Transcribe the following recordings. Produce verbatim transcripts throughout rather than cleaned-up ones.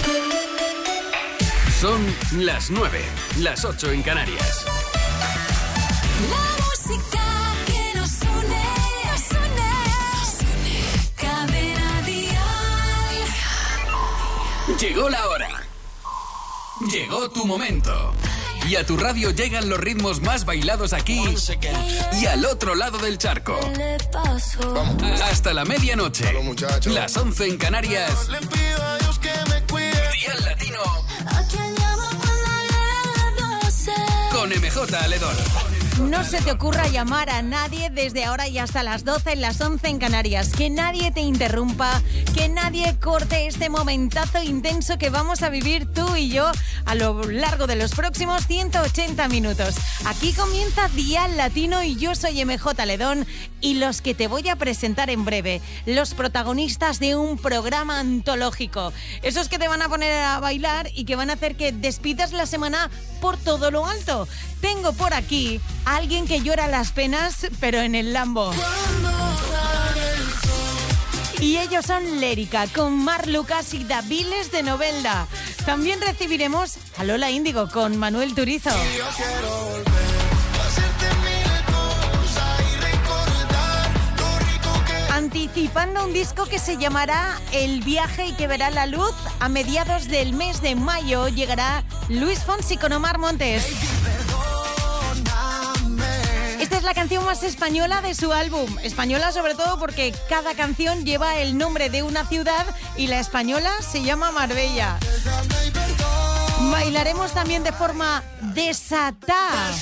Son las nueve, las ocho en Canarias. La música que nos une, nos une, nos une. Cadena Dial. Llegó la hora. Llegó tu momento. Y a tu radio llegan los ritmos más bailados aquí y al otro lado del charco. Hasta la medianoche. Las once en Canarias. Dial Latino. Con M J Aledón. No se te ocurra llamar a nadie desde ahora y hasta las doce, las once en Canarias. Que nadie te interrumpa, que nadie corte este momentazo intenso que vamos a vivir tú y yo a lo largo de los próximos ciento ochenta minutos. Aquí comienza Dial Latino y yo soy M J Aledón y los que te voy a presentar en breve, los protagonistas de un programa antológico. Esos que te van a poner a bailar y que van a hacer que despidas la semana por todo lo alto. Tengo por aquí a alguien que llora las penas, pero en el Lambo. Y ellos son Lérica, con Mar Lucas y Daviles de Novelda. También recibiremos a Lola Índigo con Manuel Turizo. Anticipando un disco que se llamará El Viaje y que verá la luz a mediados del mes de mayo, llegará Luis Fonsi con Omar Montes. Esta es la canción más española de su álbum. Española sobre todo porque cada canción lleva el nombre de una ciudad y la española se llama Marbella. Bailaremos también de forma desatada.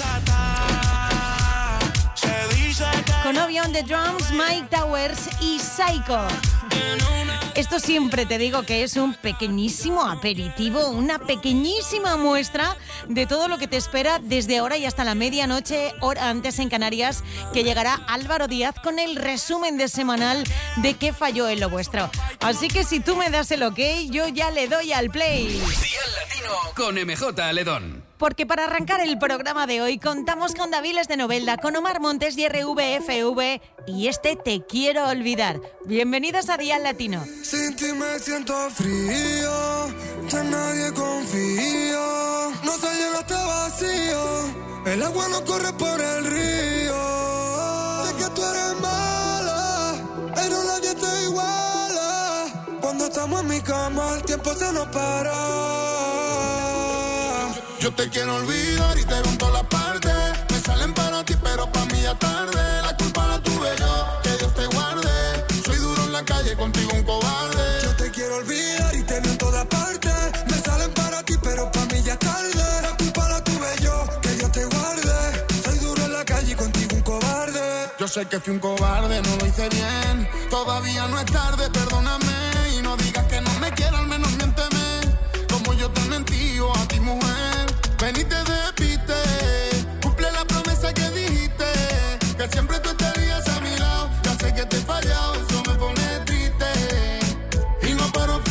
Con Obi on the Drums, Mike Towers y Psycho. Esto siempre te digo que es un pequeñísimo aperitivo, una pequeñísima muestra de todo lo que te espera desde ahora y hasta la medianoche, hora antes en Canarias, que llegará Álvaro Díaz con el resumen de semanal de qué falló en lo vuestro. Así que si tú me das el ok, yo ya le doy al play. Dial Latino con M J Aledón. Porque para arrancar el programa de hoy contamos con Daviles de Novelda, con Omar Montes y R V F V y este Te Quiero Olvidar. Bienvenidos a Dial Latino. Sin ti me siento frío, ya nadie confío, no se llena este vacío, el agua no corre por el río. Sé que tú eres mala, pero nadie te iguala. Cuando estamos en mi cama el tiempo se nos para. Yo te quiero olvidar y te conto la parte. Me salen para ti, pero pa' mí ya tarde. La culpa la tuve yo, que Dios te guarde. Soy duro en la calle, contigo un cobarde. Yo te quiero olvidar y te veo en toda parte. Me salen para ti, pero pa' mí ya tarde. La culpa la tuve yo, que Dios te guarde. Soy duro en la calle, contigo un cobarde. Yo sé que fui un cobarde, no lo hice bien. Todavía no es tarde, perdóname. Y no digas que no me quieras, al menos miénteme. Como yo te mentí, o a ti mujer. Ven y te despiste, cumple la promesa que dijiste, que siempre tú estarías a mi lado. Ya sé que te he fallado, eso me pone triste. Y no paro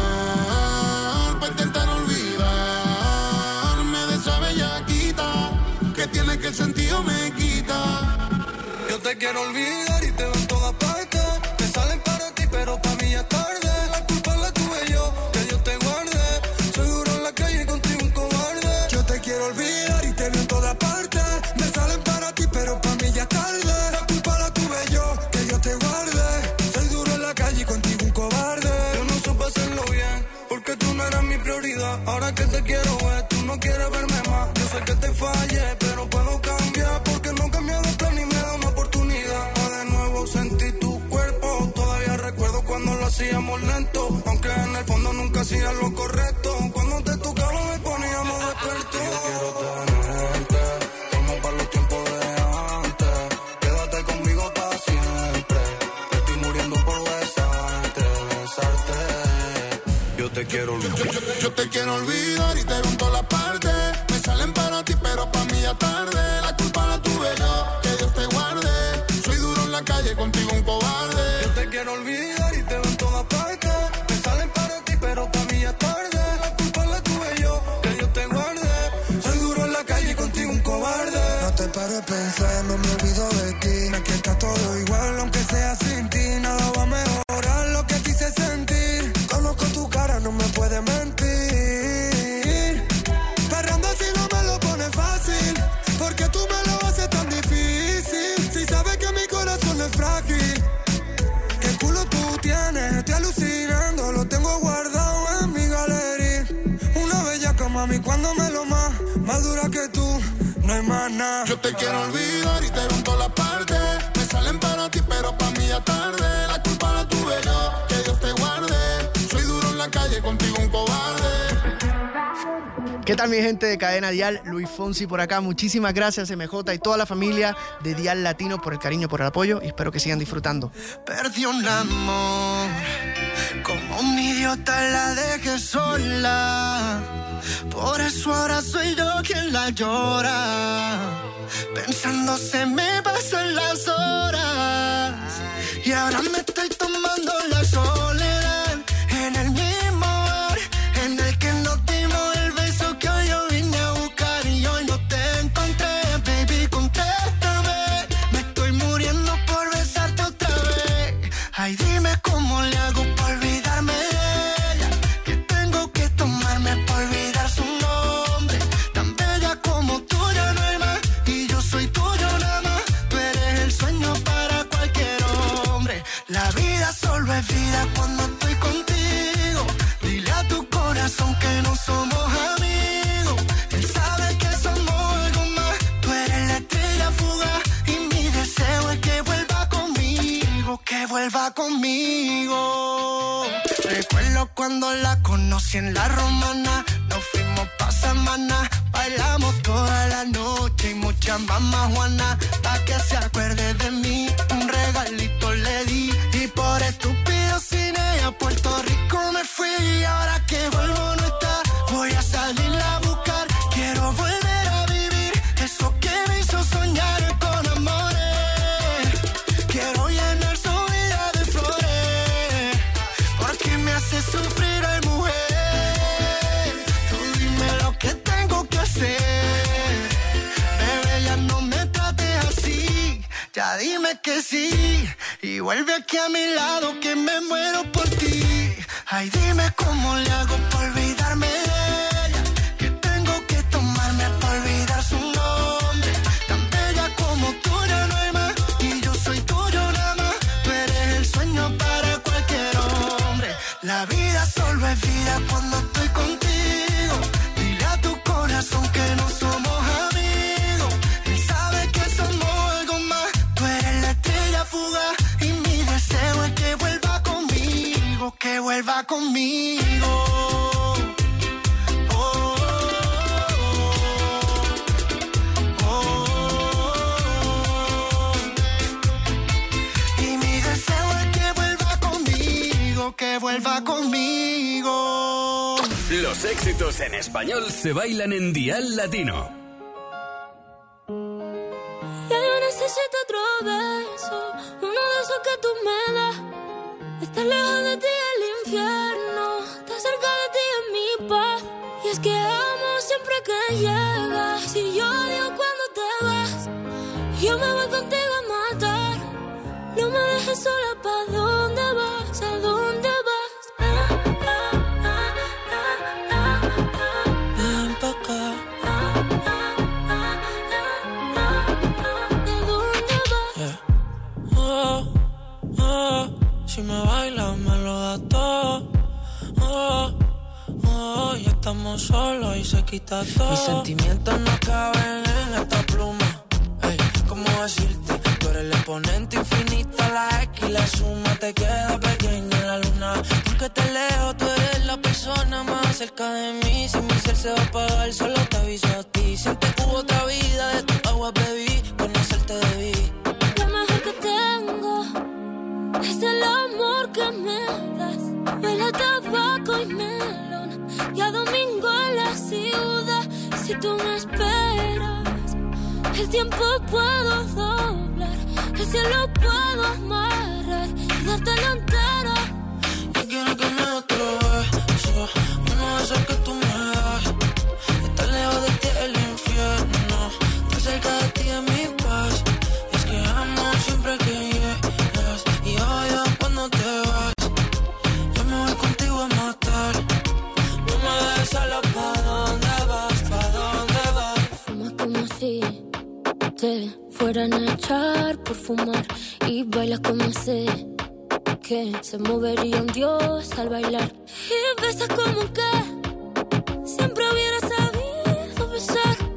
fumar, para intentar olvidarme de esa bellaquita, que tiene que el sentido me quita. Yo te quiero olvidar y te veo en todas partes. Me salen para ti, pero para mí ya es tarde. La culpa la tuve yo, que Dios te guarde. Soy duro en la calle, contigo un cobarde. Te quiero olvidar y te veo en todas partes. Me salen para ti, pero para mí ya es tarde. La culpa la tuve yo, que Dios te guarde. Soy duro en la calle y contigo un cobarde. Yo no supe hacerlo bien, porque tú no eras mi prioridad. Ahora que te quiero ver, tú no quieres verme más. Yo sé que te fallé, pero puedo cambiar, porque no he cambiado el plan y me da una oportunidad. Pa' de nuevo sentir tu cuerpo. Todavía recuerdo cuando lo hacíamos lento, aunque en el fondo nunca hacías lo correcto. Cuando te tocaba me poníamos despiertos. Yo quiero tenerte, como para los tiempos de antes. Quédate conmigo para siempre. Te estoy muriendo por besarte, besarte. Yo te quiero olvidar. Yo, yo, yo te quiero olvidar y te veo en todas las partes. Me salen para ti, pero para mí ya tarde. La culpa la tuve yo, que Dios te guarde. Soy duro en la calle, contigo un cobarde. Yo te quiero olvidar y te veo en todas partes. Me salen para ti, pero para mí ya tarde. La culpa la tuve yo, que Dios te guarde. Soy duro en la calle, contigo un cobarde. No te paro de pensar, no me olvido de ti. Aquí está todo igual, aunque sea sin ti. Nada va a mejorar lo que quise sentir. Conozco tu cara, no me puedes mentir. Más dura que tú, no hay más nada. Yo te quiero olvidar y te veo en todas las partes. Me salen para ti, pero para mí ya tarde. La culpa la tuve yo, que Dios te guarde. Soy duro en la calle, contigo un cobarde. ¿Qué tal mi gente de Cadena Dial? Luis Fonsi por acá. Muchísimas gracias M J y toda la familia de Dial Latino por el cariño, por el apoyo y espero que sigan disfrutando. Perdí un amor, como un idiota la dejé sola. Por eso ahora soy yo quien la llora. Pensando se me pasan las horas. Y ahora me estoy tomando la soledad en el mismo bar en el que nos dimos el beso que hoy yo vine a buscar y hoy no te encontré, baby, contéstame. Me estoy muriendo por besarte otra vez. Ay, dime cómo le hago para olvidarme de ella, que tengo que tomarme para olvidar su nombre. Tan bella como tú ya no hay más y yo soy tuyo nada más. Tú eres el sueño para cualquier hombre. La vida solo es vida cuando estoy contigo. Dile a tu corazón que no somos amigos. Él sabe que somos algo más. Tú eres la estrella fugaz y mi deseo es que vuelva conmigo, que vuelva conmigo. Recuerdo cuando la conocí en la Romana. Nos fuimos pa' semana, bailamos toda la noche y muchas mamás Juana. Pa' que se acuerde de mí, un regalito le di. Y por estúpido sin ella a Puerto Rico me fui. Y ahora que vuelvo no está, voy a salirla a buscar. Quiero volver a vivir eso que me hizo soñar con amores. Quiero llenar su vida de flores, porque me hace sufrir, ay mujer. Tú dime lo que tengo que hacer. Bebé, ya no me trates así. Ya dime que sí y vuelve aquí a mi lado que me muero por ti. Ay, dime cómo le hago para olvidarme de ella, que tengo que tomarme para olvidar su nombre. Tan bella como tú ya no hay más y yo soy tuyo nada más. Tú eres el sueño para cualquier hombre. La vida solo es vida cuando estoy contigo. Dile a tu corazón que no somos amigos. Él sabe que somos algo más. Tú eres la estrella fugaz y mi deseo es que vuelva conmigo, que vuelva conmigo. Oh, oh, oh, oh. Y mi deseo es que vuelva conmigo, que vuelva conmigo. Los éxitos en español se bailan en Dial Latino. Ya yo necesito otro beso, uno de esos que tú me das. Estar lejos de ti es el infierno, estar cerca de ti es mi paz. Y es que amo siempre que llegas, y yo odio cuando te vas. Yo me voy contigo a matar, no me dejes sola, ¿pa' dónde vas? ¿A dónde vas? Ah, ah, ah, ah, ah, ah. Ven pa' acá. Ah, ah, ah, ah, ah, ah. ¿A dónde vas? Yeah. Oh, oh, si me bailas me lo das todo. Oh, oh, ya estamos solos y se quita todo. Mis sentimientos no caben en esta pluma. Hey, ¿cómo decirte? Tú eres el exponente infinito, la X y la suma te queda pequeña en la luna. Porque te leo, tú eres la persona más cerca de mí. Si mi ser se va a apagar, solo te aviso a ti. Siente que hubo otra vida, de tu agua bebí, conocerte debí. Lo mejor que tengo es el amor que me das. Huele a tabaco y melón, y a domingo en la ciudad. Si tú me esperas, el tiempo puedo doblar, el cielo puedo amarrar y dártelo entero. Yo quiero que me des otro beso, uno de esos que tú me das. Estar lejos de ti es el infierno, estar cerca de ti es mi paz. Y es que amo siempre que llegas y odio cuando te vas. Yo me voy contigo a matar, no me dejes sola, ¿pa' dónde vas? ¿Pa' dónde vas? Fumas como si te fueran a echar por fumar, y bailas como sé que se movería un dios al bailar. Y besas como que siempre hubiera sabido besar.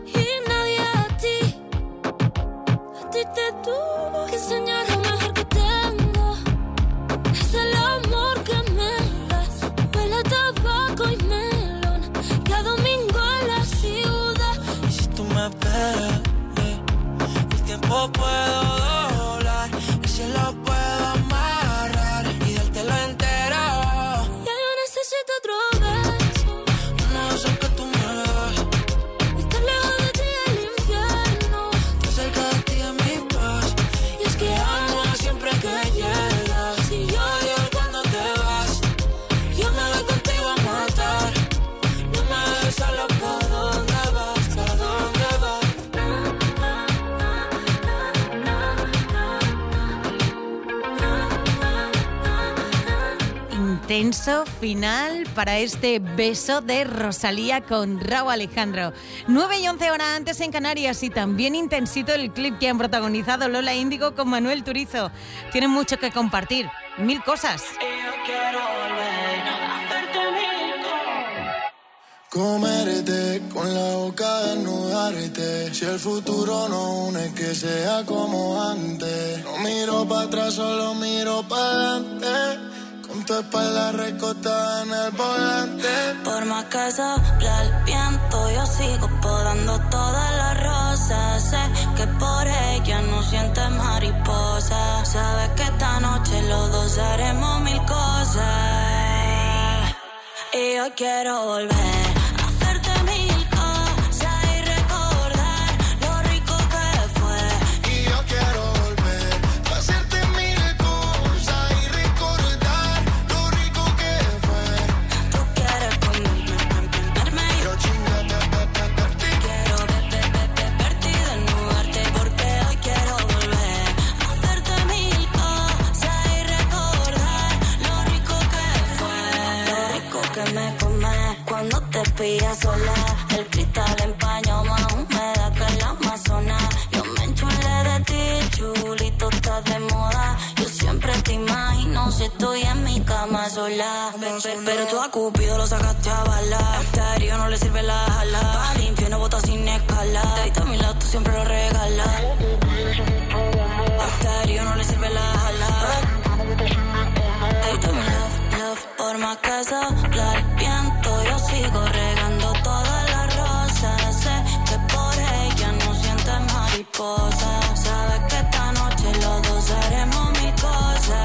quieres. Eh. El tiempo puedo doblar, el cielo puedo amarrar y dártelo entero. Ya yo necesito otro beso. Uno de esos que tú me das. Estar lejos de ti del infierno. Estar cerca de ti es mi paz. Y es que Amo siempre que llegas. si yo Odio cuando te vas. Yo me voy contigo a matar. No me dejes solo. ¿Pa' dónde vas? ¿Pa' dónde vas? Intenso final para este beso de Rosalía con Rauw Alejandro. nueve y once horas antes en Canarias, y también intensito el clip que han protagonizado Lola Índigo con Manuel Turizo. Tienen mucho que compartir, mil cosas. Comerte con la boca desnudarte. Si el futuro no une, que sea como antes. No miro para atrás, solo miro para adelante. Con tu espalda recostada en el volante. Por más que sopla el viento, yo sigo podando todas las rosas. Sé que por ella no sientes mariposa. Sabes que esta noche los dos haremos mil cosas. Y yo quiero volver. Cuando te pillas sola, el cristal empañó más humedad que la Amazonas. Yo me enchulé de ti, chulito, estás de moda. Yo siempre te imagino si estoy en mi cama sola. Pe- pe- Pero tú a Cupido lo sacaste a bala. A Estéreo no le sirve la jala. Al infierno bota sin escala. Te a mi lado, tú siempre lo regalas. A Estéreo no le sirve la jala. Te a mi love, love. Por más que sopla el viento, yo sigo regando todas las rosas. Sé que por ella no sientes mariposa. Sabes que esta noche los dos haremos mil cosas.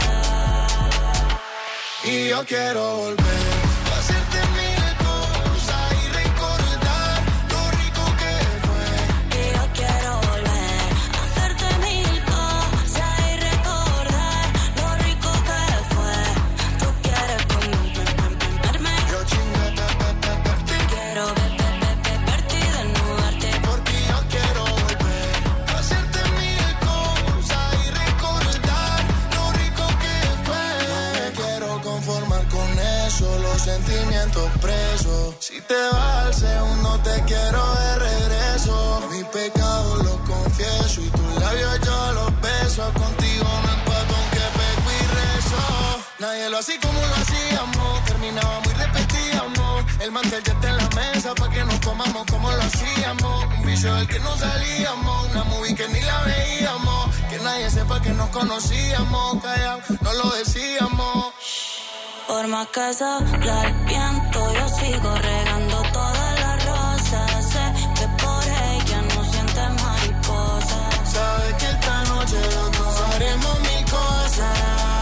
Y yo quiero volver a hacerte mil cosas y recordar lo rico que fue. Y yo quiero volver a hacerte mil cosas y recordar lo rico que fue. Tú quieres comerme, Yo chinga, quiero ver, ver, ver, ver, verte y desnudarte. porque yo quiero volver a hacerte mil cosas y recordar lo rico que fue. No me quiero conformar con eso, los sentimientos presos. Si te vas al segundo te quiero de regreso. Mis pecados los confieso y tus labios yo los beso. Contigo no empato aunque peco y rezo. Nadie lo hacía como lo hacíamos. Terminábamos y repetíamos. El mantel ya está en la mesa pa' que nos comamos como lo hacíamos. Un vicio del que no salíamos. Una movie que ni la veíamos. Que nadie sepa que nos conocíamos. Callao, no lo decíamos. Por más que sopla el viento, yo sigo regando todas las rosas. Sé que por ella no sientes mariposa. Sabes que esta noche los dos haremos mil cosas.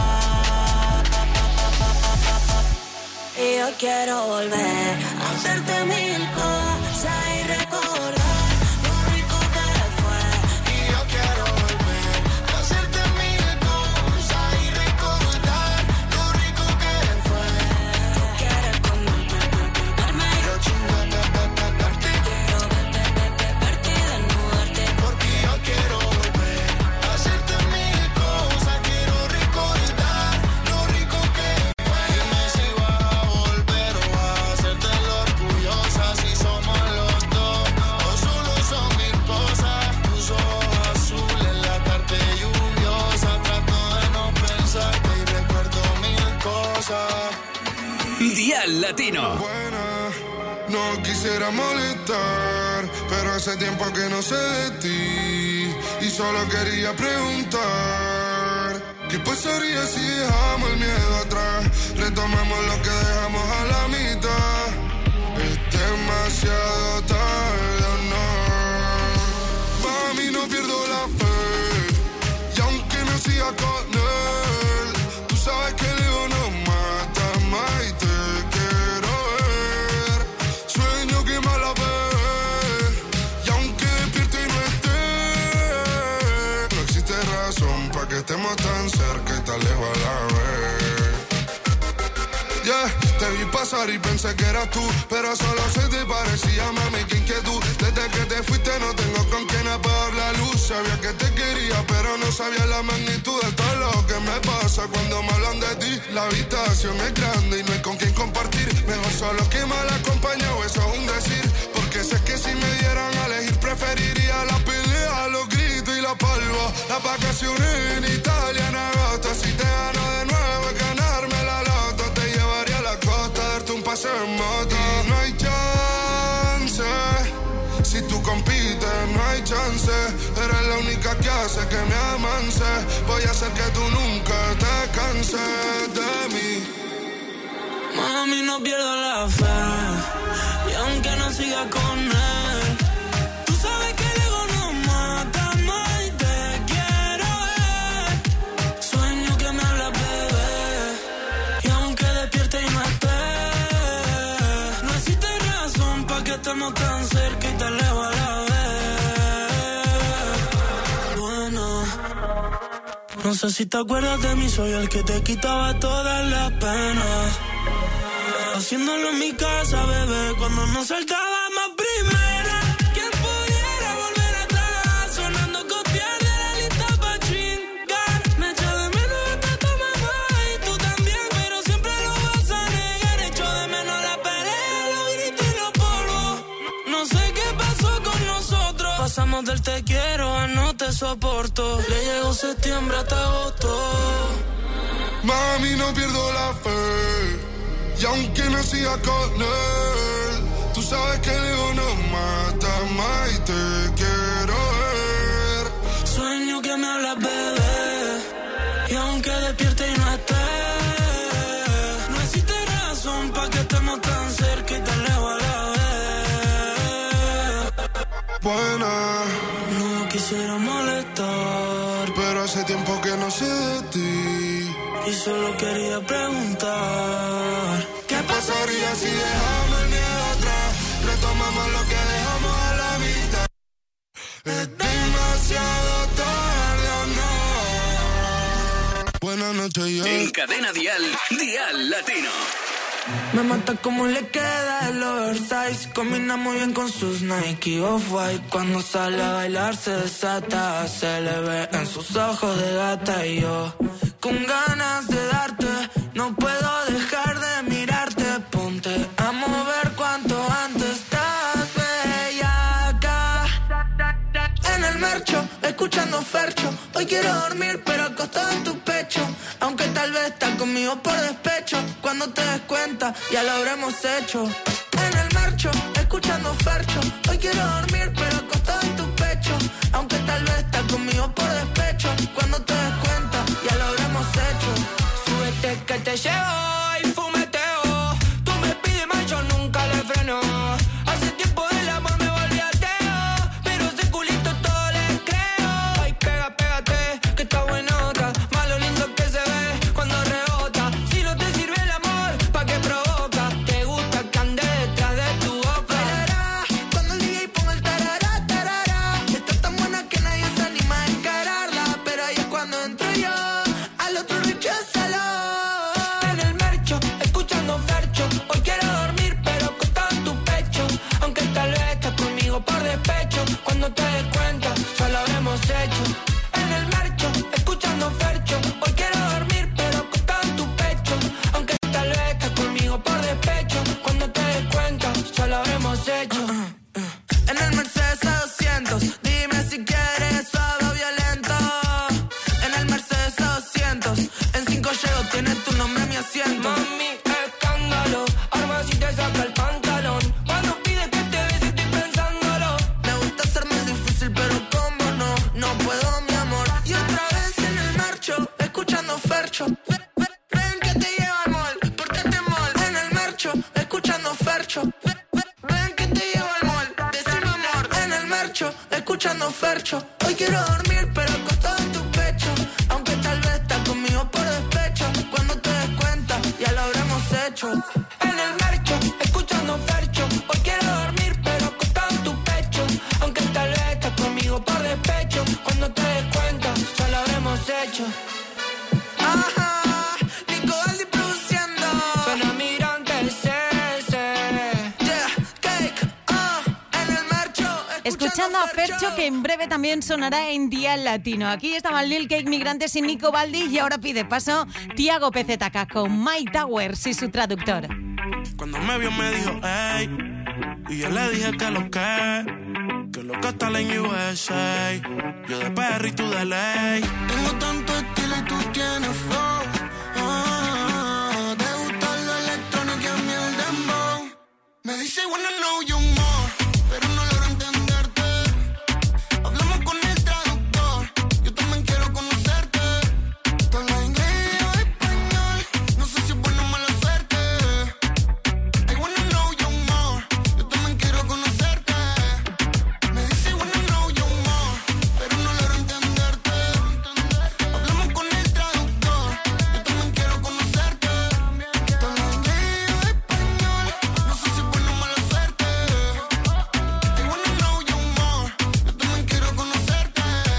Y yo quiero volver a hacerte mil cosas y recordar lo rico que fue. Y yo quiero volver a hacerte mil cosas y recordar lo rico que fue. Tú quieres comerme, Yo chinga, quiero ver, ver, ver, ver, verte y desnudarte. porque yo quiero volver a hacerte mil cosas. Quiero recordar lo rico que fue. Dime si vas a volver o vas a hacerte lo orgullosa. Si somos los dos o solo son mil cosas. Tus ojos azules, la tarde lluviosa. Trato de no pensarte y recuerdo mil cosas. Dial Latino. Buena, no quisiera molestar, pero hace tiempo que no sé de ti y solo quería preguntar ¿qué pasaría si dejamos el miedo atrás? Retomamos lo que dejamos a la mitad. Es demasiado tarde, ¿o no? estamos tan cerca y tan lejos a la vez. Yeah, te vi pasar y pensé que eras tú, pero solo se te parecía, mami, qué inquietud. Desde que te fuiste no tengo con quién apagar la luz. Sabía que te quería, pero no sabía la magnitud de todo lo que me pasa cuando me hablan de ti. La habitación es grande y no hay con quién compartir. Mejor solo que mal acompañado, eso es un decir. Porque sé que si me dieran a elegir preferiría la pelea, los gritos y la palma. Las vacaciones en Italia en agosto. Si te gano de nuevo es ganarme la loto. Te llevaría a la costa, darte un paseo en moto. Y no hay chance, si tú compites no hay chance. Eres la única que hace que me amance. Voy a hacer que tú nunca te canses de mí. Mami, no pierdo la fe, y aunque no siga con él, tú sabes que el ego no mata más y te quiero ver. Sueño que me hablas, bebé, y aunque despierte y no esté, no existe razón pa' que estemos tan cerca y tan lejos a la vez. Bueno, no sé si te acuerdas de mí, soy el que te quitaba todas las penas. Haciéndolo en mi casa, bebé, cuando nos saltábamos primera. ¿Quién pudiera volver atrás? Sonando copiar de la lista pa' chingar. Me echo de menos hasta tu mamá y tú también, pero siempre lo vas a negar. Echo de menos la pelea, los gritos y los polvos. No sé qué pasó con nosotros. Pasamos del te quiero a no te soporto. Le llegó septiembre hasta agosto. Mami, no pierdo la fe, y aunque no siga con él, tú sabes que el ego no mata más y te quiero ver. Sueño que me hablas, bebé, y aunque despierte y no esté, no existe razón pa' que estemos tan cerca y tan lejos a la vez. Buena, no quisiera molestar, pero hace tiempo que no sé de ti, y solo quería preguntar, ¿qué pasaría si dejamos el miedo atrás? Retomamos lo que dejamos a la mitad. Es demasiado tarde, no. Buenas noches, yo. En Cadena Dial, Dial Latino. Me mata como le queda el oversize. Combina muy bien con sus Nike Off-White. Cuando sale a bailar se desata. Se le ve en sus ojos de gata. Y yo con ganas de darte, no puedo dejar de mirarte. Ponte a mover cuanto antes. Estás bellaca. En el marcho, escuchando Fercho. Hoy quiero dormir pero acostado en tu pecho. Aunque tal vez estás conmigo por despecho. Cuando te des cuenta, ya lo habremos hecho. En el marcho, escuchando Fercho. Hoy quiero dormir pero acostado en tu pecho. Aunque tal vez estás conmigo por despecho. Cuando te des cuenta, ya lo habremos hecho. Súbete que te llevo y fumeteo. Tú me pides más, yo nunca le freno. Hace tiempo del amor me volví ateo, pero ese culito todo le creo. Ay, pega, pégate, que está buenota. Más lo lindo que se ve cuando rebota. Si no te sirve el amor, ¿pa' qué provoca? Te gusta que ande detrás de tu boca. Tarará, cuando el D J ponga el tarará, tarará. Está tan buena que nadie se anima a encararla. Pero ahí es cuando entro yo, al otro recházalo. En el marcho, escuchando Fercho. Hoy quiero dormir pero acostado en tu pecho. Aunque tal vez estás conmigo por despecho. Cuando te des cuenta, ya lo habremos hecho. En el marcho, escuchando Fercho. Hoy quiero dormir pero acostado en tu pecho. Aunque tal vez estás conmigo por despecho. Cuando te des cuenta, ya lo habremos hecho. En el Mercedes A doscientos, dime si quieres suave o violento. En el Mercedes A doscientos, en cinco llego, tiene tu nombre mi asiento. Mami, escándalo, arma si te saca el pantalón. Cuando pides que te bese estoy pensándolo. Me gusta hacerme el difícil pero como no, no puedo mi amor. Y otra vez en el marcho, escuchando Fercho. Ven, ven, ven que te llevo al mall, pórtate mall. En el marcho, escuchando Fercho. Ven, ven, ven que te llevo al mall, decime amor. En el marcho, escuchando Fercho. Hoy quiero dormir pero acostado en tu pecho. Aunque tal vez estás conmigo por despecho. Cuando te des cuenta, ya lo habremos hecho. En el marcho, escuchando Fercho. Hoy quiero dormir pero acostado en tu pecho. Aunque tal vez estás conmigo por despecho. Cuando te des cuenta, ya lo habremos hecho. escuchando a Fercho, que en breve también sonará en Día Latino. Aquí estaban Lil Cake, Migrantes y Nico Baldi, y ahora pide paso Tiago P Z K con My Towers y su traductor. Cuando me vio me dijo, hey, y yo le dije que lo que, que lo que está en U S A. Yo de P R y tú de ley. Tengo tanto estilo y tú tienes flow. Ah, te gusta lo electrónico y a mí el dembow. Me dice, wanna know you more, pero no logro entenderte. Hablamos con el traductor, yo también quiero conocerte. Tú hablas inglés o español, no sé si es buena o mala suerte. I wanna know you more, yo también quiero conocerte. Me dice, wanna know you more, pero no logro entenderte. Hablamos con el traductor, yo también quiero conocerte. Tú hablas inglés o español, no sé si es buena o mala suerte. I wanna know you more, yo también quiero conocerte.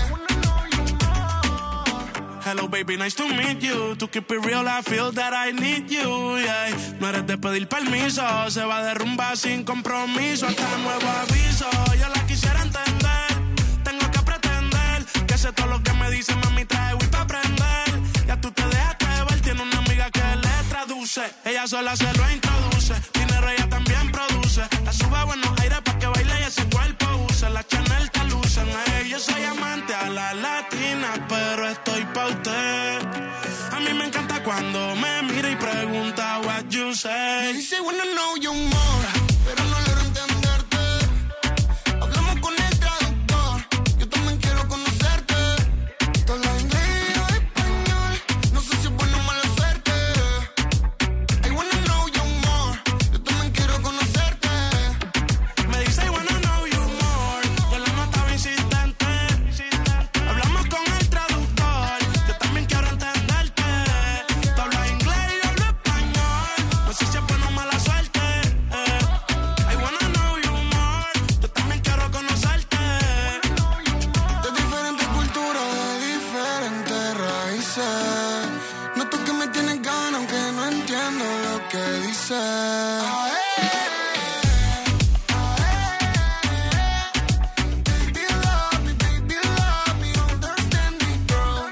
Hello baby, nice to meet you. To keep it real, I feel that I need you, yeah. No eres de pedir permiso, se va a derrumbar sin compromiso. Hasta nuevo aviso, yo la quisiera entender. Tengo que pretender que sé todo lo que me dice, mami, trae Wii pa' aprender. Ya tú te dejaste ver, tiene una amiga que le traduce. Ella sola se lo introduce, dinero ella también produce. La sube a buenos aires pa' que baile y ese cuerpo use. La Chanel te lucen, hey, yo soy amante a la latina, pero estoy pa' usted. A mí me encanta cuando me mira y pregunta what you Me say. dice, wanna know you more, pero no logro entenderte. Hablamos con el traductor, yo también quiero conocerte. Tú hablas inglés o español, no sé si es buena o mala suerte. I wanna know you more, yo también quiero conocerte. Me dice I wanna know you more, yo la notaba insistente. Hablamos con el traductor, yo también quiero entenderte. Tú hablas inglés y yo hablo español, no sé si es buena o mala suerte. eh. I wanna know you more, yo también quiero conocerte. De diferentes culturas, de diferentes raíces. Noto que me tienes ganas, aunque no entiendo lo que dices. Baby, love me, baby, love me, understand me, girl.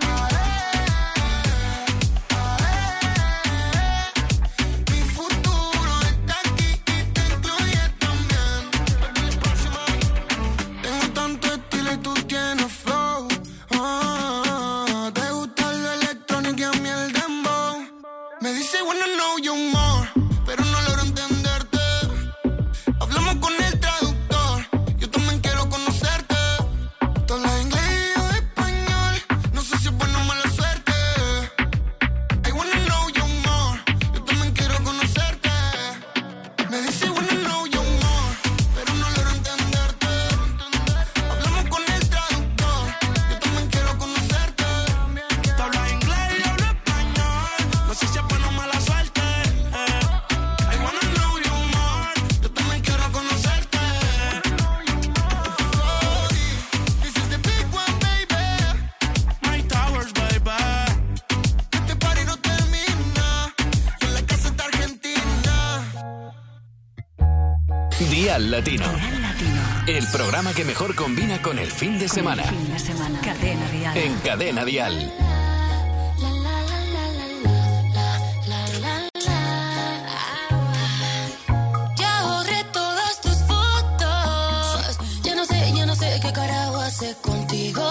Mi futuro está aquí y te incluye también. Tengo tanto estilo y tú tienes flow. Ah, te gusta lo electrónico y a mí el dembow. Me dice wanna know you more, pero no logro entenderte. Hablamos con el traductor, yo también quiero conocerte. Tú hablas inglés o español, no sé si es buena o mala suerte. I wanna know you more, yo también quiero conocerte. Me dice wanna know you more, pero no logro entenderte. Hablamos con el traductor, yo también quiero conocerte. Tú hablas inglés y yo hablo español, no sé si es buena o mala suerte. eh. I wanna know you more, yo también quiero conocerte. This is the big one, baby. My Towers, baby. Este party no termina, y en la casa está Argentina. Día Latino. El programa que mejor combina con el fin de semana. Cadena Dial. En Cadena Dial. Ya borré todas tus fotos. Ya no sé, ya no sé qué carajo hacer contigo.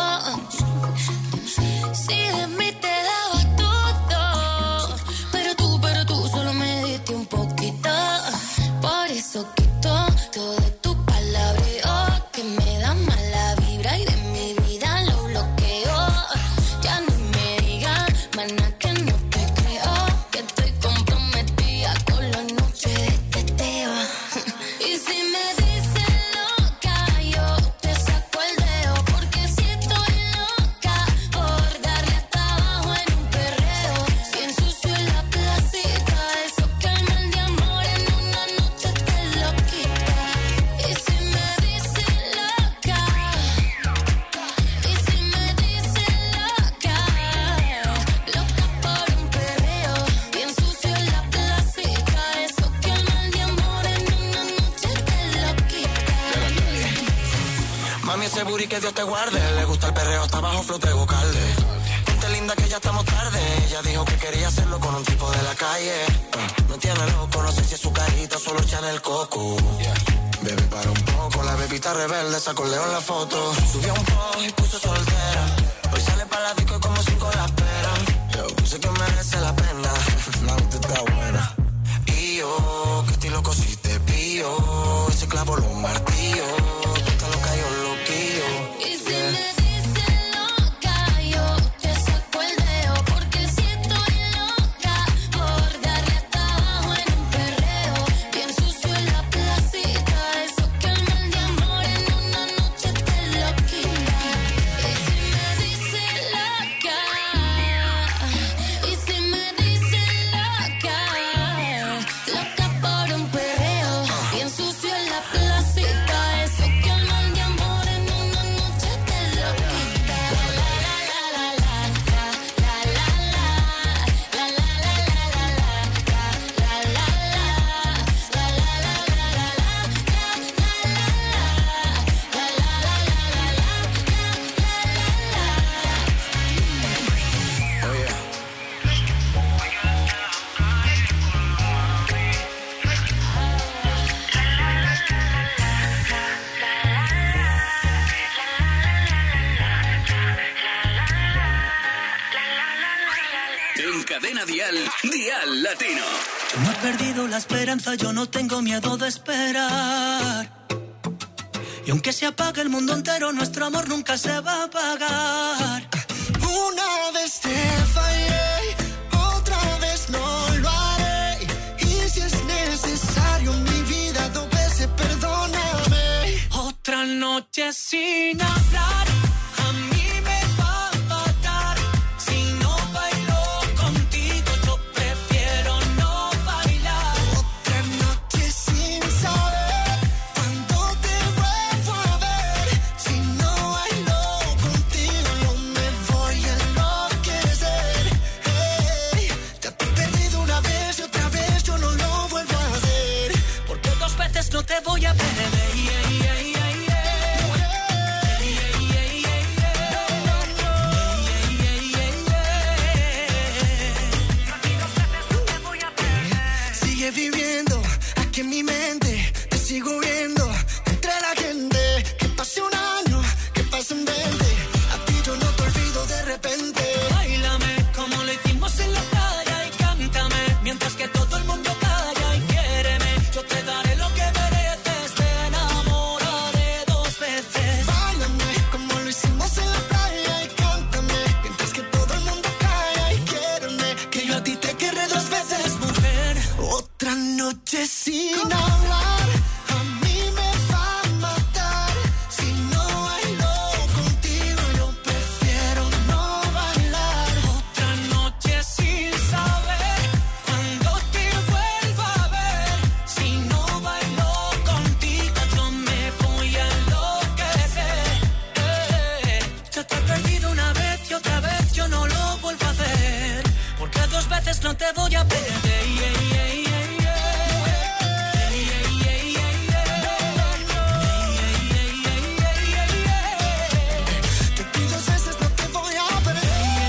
Si de mí te daba todo, pero tú, pero tú solo me diste un poquito. Por eso quito todo tu palabreo que me da mala vibra y de mi vida lo bloqueo. Ya no me ese booty que Dios te guarde. Le gusta el perreo, está bajo flow, traigo calde. Ponte linda que ya estamos tarde. Ella dijo que quería hacerlo con un tipo de la calle. Uh, me tiene loco, no sé si es su carita o solo echan el coco. Yeah. Bebé, para un poco, la bebita rebelde sacó Leo en la foto. Subió un poco y puso soltera. Hoy sale para la disco y como cinco la esperan. Yo sé que merece la pena. La nota está buena. Y yo, que estilo cosiste pío. Ese clavo lo martillo. Tú estás loca, yo loquillo. Y si me dices loca, yo te saco el dedo. Porque si estoy loca por darle hasta abajo en un perreo. Bien sucio en la placita. Eso que el mal de amor en una noche te lo quita. Y si me dices loca, y si me dices loca, loca por un perreo. Bien sucio en la placita. Eso que el mal de amor en una noche te lo quita. La la la la la la la la la la la la la la En Cadena Dial, Dial Latino. Yo no he perdido la esperanza, yo no tengo miedo de esperar. Y aunque se apague el mundo entero, nuestro amor nunca se va a apagar. Una vez te fallé, otra vez no lo haré. Y si es necesario en mi vida, dos veces perdóname. Otra noche sin hablar, a mí me va a matar. Si no bailo contigo, yo prefiero no bailar. Otra noche sin saber cuándo te vuelvo a ver. Si no bailo contigo, yo me voy a enloquecer. Hey, ya te he perdido una vez y otra vez yo no lo vuelvo a hacer. Porque dos veces no te voy a perder. Yeah, yeah, yeah, yeah. Sigue viviendo aquí en mi mente, te sigo viendo entre la gente. Que pase un año, que pasen veinte, a ti yo no te olvido de repente. Báilame como lo hicimos en la playa y cántame mientras que todo el mundo calla y quiéreme. Yo te daré lo que mereces, te enamoraré dos veces. Báilame como lo hicimos en la playa y cántame mientras que todo el mundo calla y quiéreme. Que yo a ti te querré dos veces, mujer. Otra noche sin hablar, a mí me va a matar. Si no bailo contigo, yo prefiero no bailar. Otra noche sin saber cuándo te vuelva a ver. Si no bailo contigo, yo me voy a enloquecer. Eh, ya te he perdido una vez y otra vez yo no lo vuelvo a hacer. Porque dos veces no te voy a perder. Yeah, yeah, yeah, yeah. Que tú dos veces no te voy a perder.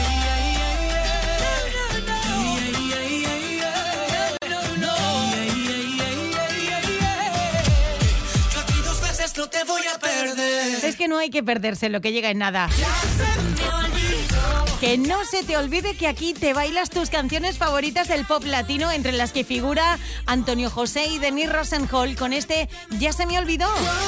Yo a ti dos veces no te voy a perder. Es que no hay que perderse lo que llega en nada. Que no se te olvide que aquí te bailas tus canciones favoritas del pop latino, entre las que figura Antonio José y Denis Rosenhall con este Ya se me olvidó.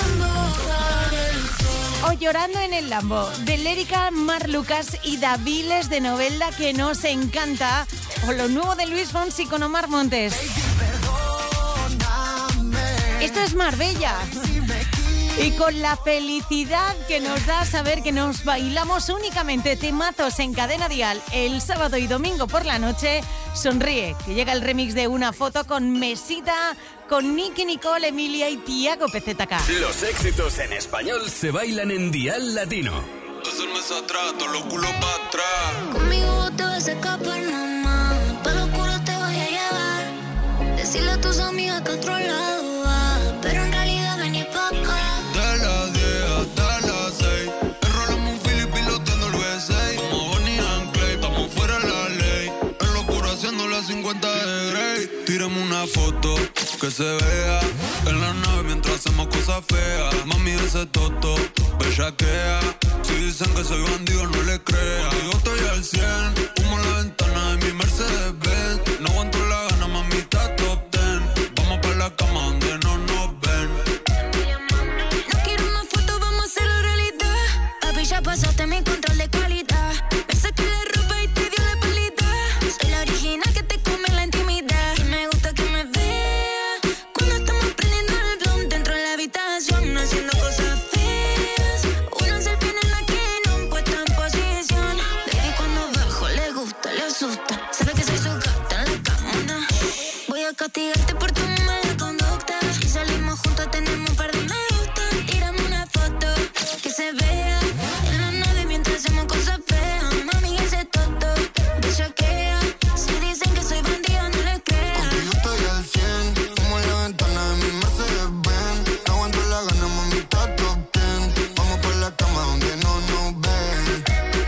O Llorando en el Lambo, de Lérica, Mar Lucas y Daviles de Novelda, que nos encanta. O lo nuevo de Luis Fonsi con Omar Montes. Esto es Marbella. Y con la felicidad que nos da saber que nos bailamos únicamente temazos en Cadena Dial el sábado y domingo por la noche, sonríe, que llega el remix de Una Foto con Mesita, con Nicky Nicole, Emilia y Tiago P Z K. Los éxitos en español se bailan en Dial Latino. Conmigo te vas a escapar, mamá. Para lo oscuro te voy a llevar. Decirle a tus amigas que a otro lado va. Pero en realidad vení pa' acá. De las diez hasta las seis. cincuenta de Grey. Tírame una foto que se vea en la nave mientras hacemos cosas feas. Mami, ese toto, bellaquea. Si dicen que soy bandido, no le crea. Yo estoy al cien, humo en la ventana de mi Mercedes-Benz. No aguanto la gana, mamita, top ten. Vamos pa' la cama donde no nos ven. No quiero una foto, vamos a hacerlo realidad. Papi, ya pasaste mi control de calidad. Me saqué la ropa y te dio la pálida. Soy la original que te come la intimidad. Y me gusta que me vea cuando estamos prendiendo el blunt dentro de la habitación, haciendo cosas feas. Una selfie en la que no puesta en posición. Baby, cuando bajo le gusta, le asusta. Sabe que soy su gata en la cama. Voy a castigarte por tu mala conducta. Si salimos juntos tenemos un par de me gusta. Tírame una foto que se vea en la nave mientras hacemos cosas feas. Mami, ese toto bellaquea. Si dicen que soy bandido, no les creas. Contigo estoy al cien, como en la ventana de mi Mercedes-Benz. No aguanto la gana, mamita, top ten. Vamos por la cama donde no nos ven.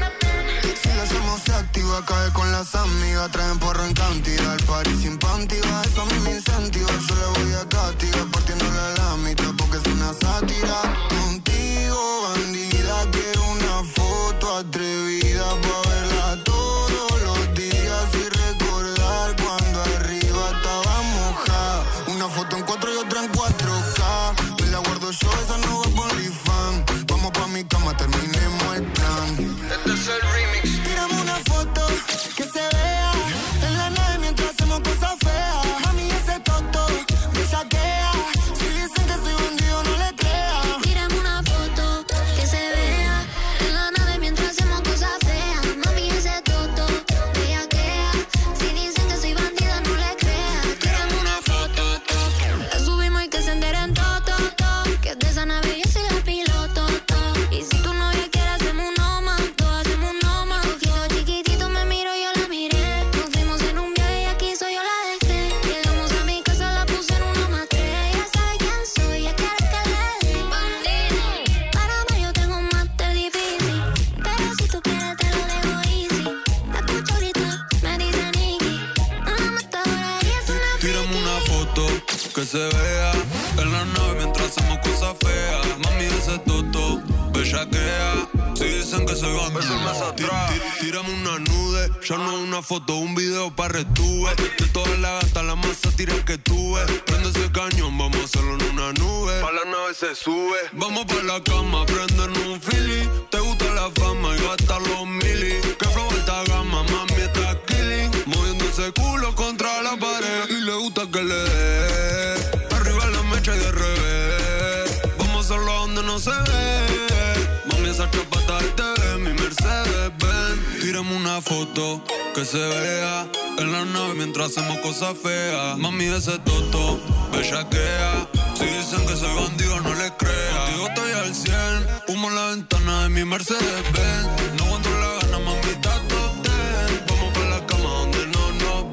Si lo hacemos se activa, cae con las amigas. Traen porro en cantidad, el party sin panty. Va, eso a mí me incentiva. Yo le voy a castigar partiéndole a la mitad porque es una sátira. Contigo, bandida, quiero una foto atrevida pa' verla todos los días y recordar cuando arriba estaba mojada. Una foto en cuatro y otra en cuatro K. Me la guardo yo, esa no va por fan. Vamos pa' mi cama, terminemos el plan. Este es el remix. Tírame una foto que se vea en la nave mientras hacemos cosas feas. Mami, ese toto me saquea. Si dicen que soy bandido, no le crea. Tírame una foto que se vea en la nave mientras hacemos cosas feas. Mami, ese toto bellaquea. Si dicen que soy bandida, no le creas. Tírame una foto, la subimos y que se enteren todo, todo, todo. Que de esa nave yo soy la piloto, todo. Y si tu novia quiere hacemos uno más, todos hacemos uno más. Ojito chiquitito me miro, yo la miré. Nos fuimos en un viaje y aquí soy yo la dejé. Llegamos a mi casa, la puse en uno más tres. Ya sabe quién soy, ya quiere que le dé. Bandido, para mí yo tengo un máster difícil. Pero si tú quieres te lo dejo easy. La escucho ahorita, me dice Nicky. Una matadora y es una Tírame friki. una foto que se vea en la nave mientras hacemos cosas feas. Mami, ese toto, bellaquea. Si dicen que soy bandido, Tí- tí- tírame una nude. Ya no una foto, un video pa' retuve. De todas las gatas, la más sátira que tuve. Prende ese cañón, vamos a hacerlo en una nube. Pa' la nave se sube. Vamos pa' la cama, prenden un fili. Te gusta la fama y gastar los mili. Que flow alta gama, mami, está killing. Moviendo ese culo contra la pared. Y le gusta que le dé arriba la mecha y de revés. Vamos a hacerlo donde no se ve. Mami, esa chapata del T V, mi Mercedes-Benz. Tírame una foto que se vea en la nave mientras hacemos cosas feas. Mami, ese toto, bellaquea. Si dicen que soy bandido, no les crea. Contigo estoy al cien, humo en la ventana de mi Mercedes-Benz. No aguanto la gana, mamita, top ten. Vamos pa' la cama donde no nos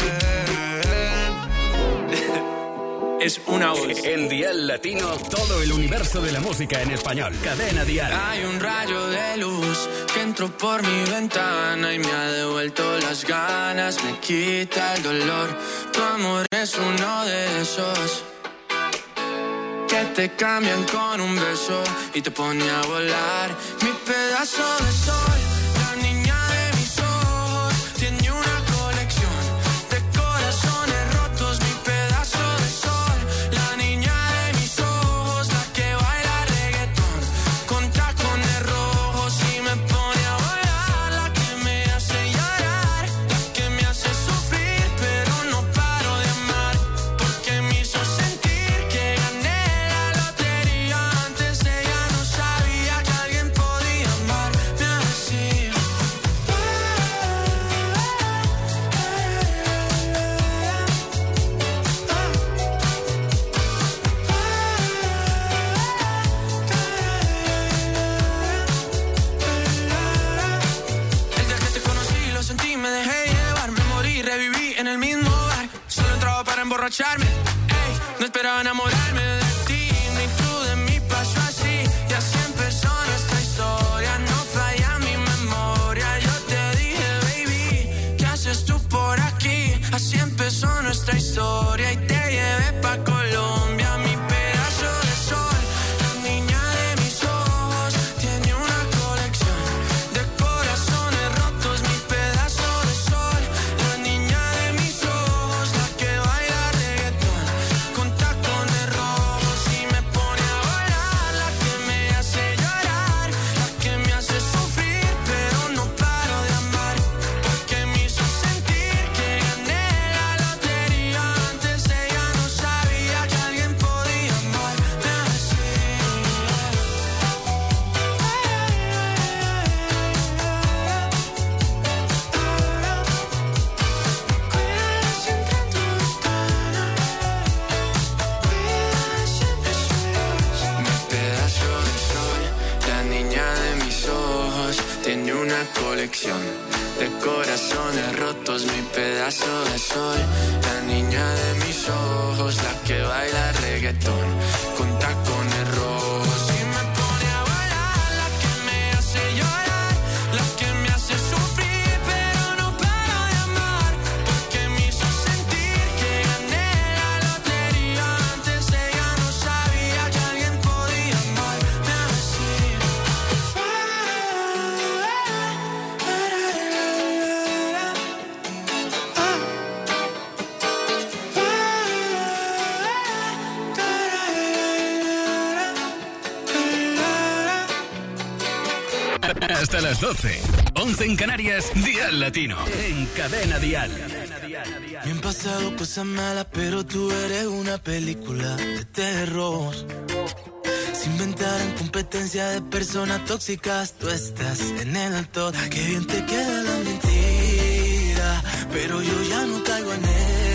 ven. Es una voz. En Dial Latino, todo el universo de la música en español. Cadena Dial. Hay un rayo de luz que entró por mi ventana y me ha devuelto las ganas, me quita el dolor. Tu amor es uno de esos que te cambian con un beso y te pone a volar. Mi pedazo de sol, la niña de mis ojos, tiene una colección de corazones rotos. Mi pedazo de sol, la niña de mis ojos, la que baila reggaetón con tacones rojos y me pone a volar. La que me hace llorar, la que me hace sufrir, pero no paro de amar, porque me hizo sentir que gané la lotería. Antes de ella no sabía que alguien podía amarme así. El día que te conocí lo sentí, me dejé llevar, me morí, reviví en el mismo bar. Solo entraba para emborracharme, ey, no esperaba enamorarme de ti, ni tú de mí pasó así. Y así empezó nuestra historia, no falla mi memoria. Yo te dije, baby, ¿qué haces tú por aquí? Haciendo empezó nuestra historia y te llevé pa' Colombia, mi pedazo de sol. La niña de mis ojos tiene una colección de corazones rotos, mi pedazo de sol. La niña de mis ojos, la que baila reggaetón con tacones rojos y me pone a volar, la que me hace llorar, la que me hace sufrir, pero no paro de amar, porque me hizo sentir que gané la lotería. Antes ella no sabía que alguien podía amarme así. Cuida siempre tu cara, cuida siempre su luz. Mi pedazo de sol, la niña de mis ojos, tiene una colección de corazones rotos, mi pedazo de sol. La niña de mis ojos, la que baila reggaetón con tacones rojos y me pone a volar, la que me hace llorar, la que me hace sufrir, pero no paro de amar, porque me hizo sentir que gané la lotería. Antes ella no sabía que alguien podía amarme así. Hasta las doce. once en Canarias, Dial Latino. En Cadena Dial. Me han pasado cosas malas, pero tú eres una película de terror. Se inventaron competencia de personas tóxicas, tú estás en el top. Qué bien te queda la mentira, pero yo ya no caigo en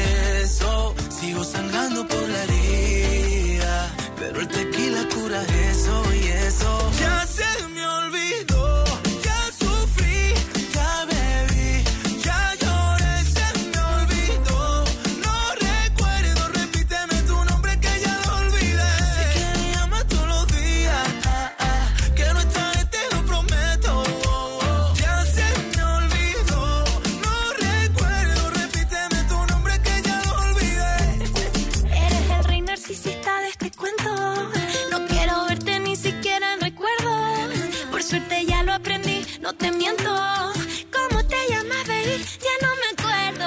eso. Sigo sangrando por la herida, pero el tequila cura eso y eso. Ya se me olvidó, ya sufrí, ya bebí, ya lloré, se me olvidó. No recuerdo, repíteme tu nombre que ya lo olvidé. Sé que me llamas todos los días, ah, ah, que no esta vez te lo prometo. Oh, oh. Ya se me olvidó, no recuerdo, repíteme tu nombre que ya lo olvidé. Eres el rey narcisista de este cuento. No quiero verte ni siquiera en recuerdos. Por suerte ya lo aprendí, no te miento. ¿Cómo te llamas, baby? Ya no me acuerdo.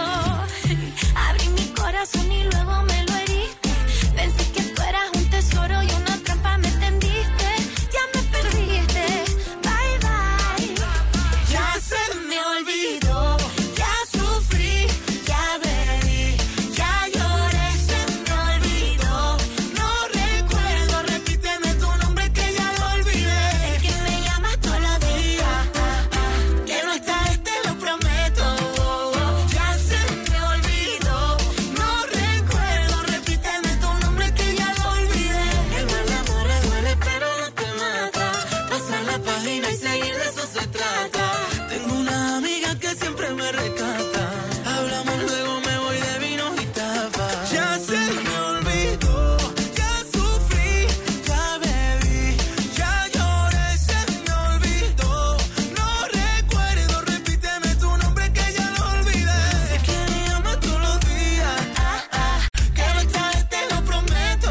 Abrí mi corazón y luego me lo heriste. Pensé que tú eras un tesoro y una trampa me tendiste. Ya me perdiste, bye bye. Ya se me olvidó, ya sufrí, ya bebí, ya lloré, se me olvidó. No recuerdo, repíteme tu nombre que ya lo olvidé. Sé que me llamas todos los días, ah, ah, que no esta vez te lo prometo. Oh, oh. Ya se me olvidó, no recuerdo, repíteme tu nombre que ya lo olvidé. El mal amor duele pero no te mata. Pasar la página y seguir, de eso se trata. Tengo una amiga que siempre me rescata. Hablamos luego, me voy de vino y tapas. Ya se me olvidó, ya sufrí, ya bebí, ya lloré, se me olvidó. No recuerdo, repíteme tu nombre que ya lo olvidé. Sé que me llamas todos los días, ah, ah, que no esta vez te lo prometo.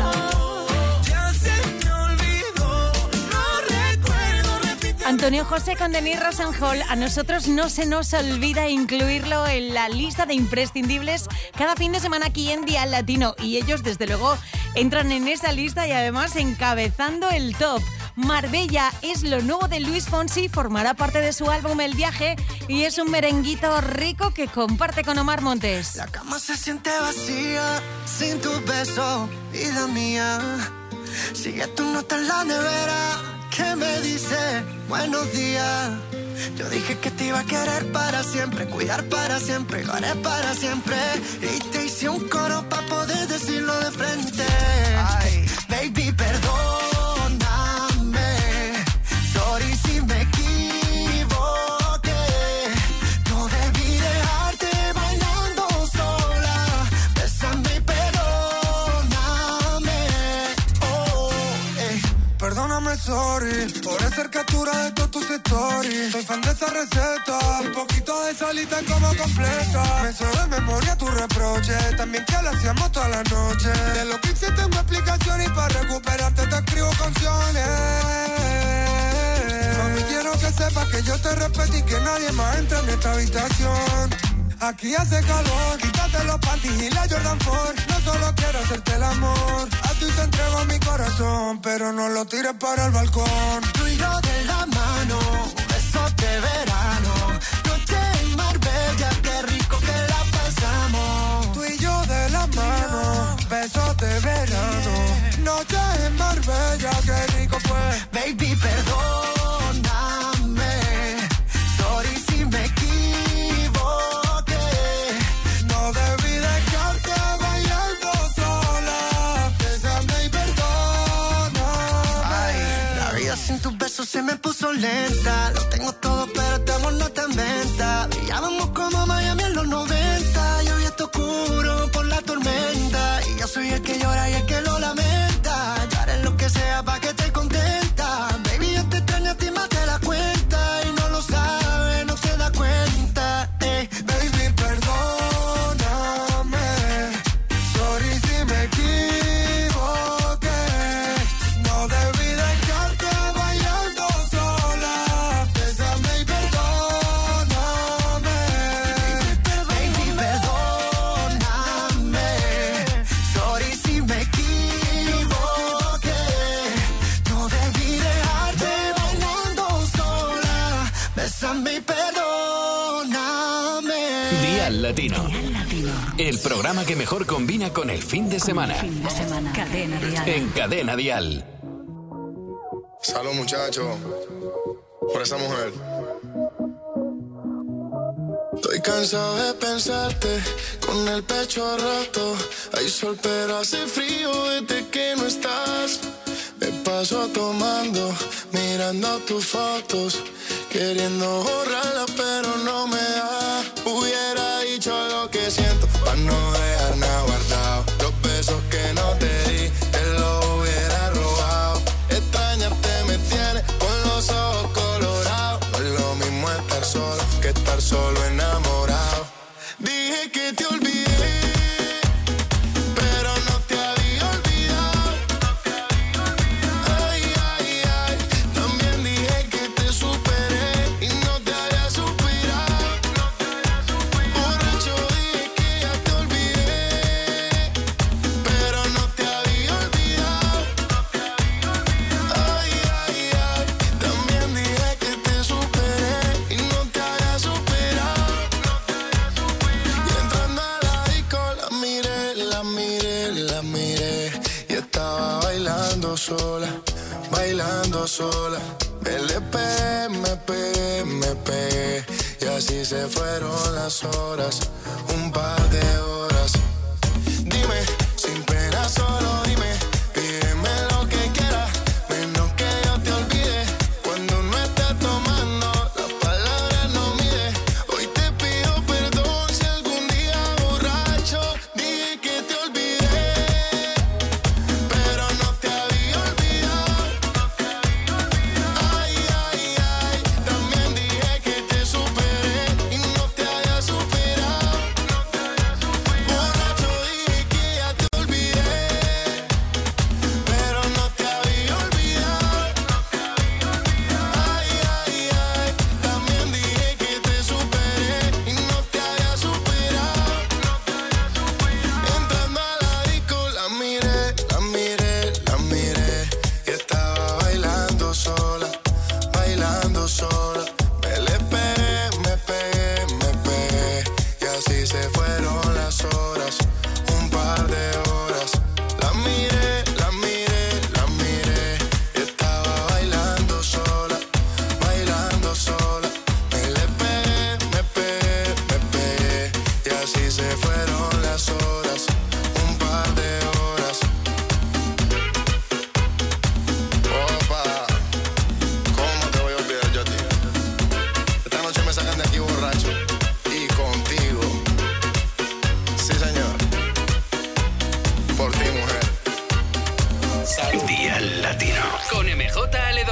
Ya se me olvidó, no recuerdo, repíteme. Antonio José con Denis Rosenhall, a nosotros no se nos olvida incluirlo en la lista de imprescindibles cada fin de semana aquí en Dial Latino. Y ellos, desde luego, entran en esa lista y además encabezando el top. Marbella es lo nuevo de Luis Fonsi, formará parte de su álbum El Viaje y es un merenguito rico que comparte con Omar Montes. La cama se siente vacía sin tu beso, vida mía. Sigue tu nota en la nevera que me dice buenos días. Yo dije que te iba a querer para siempre, cuidar para siempre, lo haré para siempre. Y te hice un coro para poder decirlo de frente. Ay, baby, perdóname. Sorry si me equivoqué. No debí dejarte bailando sola. Bésame y perdóname. Oh, eh. Perdóname sorry por hacer captura de todos tus stories. Soy fan de esa receta, un poquito de salita como completa. Me sé de memoria tu reproche, también que lo hacíamos toda la noche. De lo que hice tengo explicación y para recuperarte te escribo canciones. Mami, quiero que sepas que yo te respeto y que nadie más entra en esta habitación. Aquí hace calor, quítate los panties y la Jordan cuatro. No solo quiero hacerte el amor, a ti te entrego mi corazón, pero no lo tires para el balcón. Tú y yo de la mano, besos de verano, noche en Marbella, qué rico que la pasamos. Tú y yo de la mano, besos de verano, noche en Marbella, qué rico fue. Baby, perdóname, sorry si me equivoqué. No debí dejarte bailando sola, bésame y perdóname. Ay, la vida sin tus besos se me puso lenta. Lo tengo todo, pero este amor no está en venta. Brillábamos como Miami en los noventa. Yo vi esto oscuro por la tormenta. Y yo soy el que llora y el que lo lamenta. Yo haré lo que sea pa' que estés contenta. Baby, yo te extraño a ti más de la cuenta. Y no lo sabes, no te das cuenta. Eh. Baby, perdóname, sorry si me equivoqué. No debí dejarte bailando sola, bésame y perdóname. Baby, perdóname, sorry si me equivoqué. No debí dejarte bailando sola, bésame y perdóname. Día Latino. El programa que mejor combina con el fin de semana. Fin de semana. Cadena Dial. En Cadena Dial. Salud, muchachos, por esa mujer. Estoy cansado de pensarte con el pecho roto. Hay sol pero hace frío desde que no estás. Me paso tomando, mirando tus fotos, queriendo borrarlas pero no me da. Hubiera dicho lo que siento para no dejar nada guardado. Los besos que no te di, te los hubiera robado. Extrañarte me tiene con los ojos colorados. No es lo mismo estar solo que estar solo enamorado. Dije que te olvidé, pero no te había olvidado. Ay, ay, ay, también dije que te superé y no te había suspirado. Borracho dije que ya te olvidé, pero no te había olvidado. Ay, ay, ay, también dije que te superé y no te había superado. Y entrando a la disco la miré, la miré, la miré y estaba bailando sola, bailando sola. Me le pegué, me pegué, me pegué y así se fueron las horas, un par de horas. Dime, sin pena solo dime, pídeme lo que quieras, menos que yo te olvide. Cuando no estés tomando, las palabras no mide. Hoy te pido perdón si algún día borracho dije que te olvidé, pero no te había olvidado. Ay, ay, ay, también dije que te superé y no te había superado. Borracho dije que ya te olvidé, pero no te había olvidado. Ay, ay, ay, también dije que te superé y no te había superado. Entrando a la disco la miré, la miré, la miré y estaba bailando sola, bailando sola. Me le pegué, me pegué, me pegué y así se fueron las horas, un par de horas. La miré, la miré, la miré y estaba bailando sola, bailando sola. Me le pegué, me pegué, me pegué y así se fueron las horas, un par de horas. Opa, ¿cómo te voy a olvidar yo a ti? Esta noche me sacan de aquí borracho y contigo. Sí, señor. Por ti, mujer. Día Latino. Con M J L